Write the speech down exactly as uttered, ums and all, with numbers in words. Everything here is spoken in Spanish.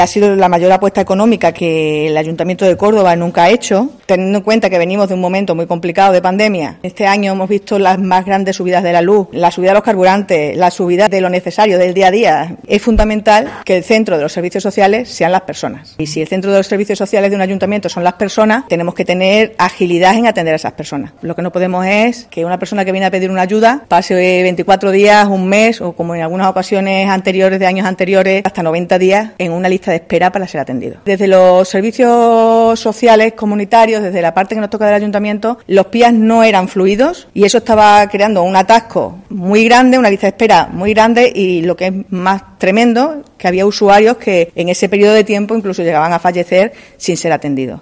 Ha sido la mayor apuesta económica que el Ayuntamiento de Córdoba nunca ha hecho, teniendo en cuenta que venimos de un momento muy complicado de pandemia. Este año hemos visto las más grandes subidas de la luz, la subida de los carburantes, la subida de lo necesario del día a día. Es fundamental que el centro de los servicios sociales sean las personas. Y si el centro de los servicios sociales de un ayuntamiento son las personas, tenemos que tener agilidad en atender a esas personas. Lo que no podemos es que una persona que viene a pedir una ayuda pase veinticuatro días, un mes o, como en algunas ocasiones anteriores, de años anteriores, hasta noventa días en una lista de espera para ser atendido. Desde los servicios sociales comunitarios, desde la parte que nos toca del ayuntamiento, los P I A no eran fluidos y eso estaba creando un atasco muy grande, una lista de espera muy grande y lo que es más tremendo, que había usuarios que en ese periodo de tiempo incluso llegaban a fallecer sin ser atendidos.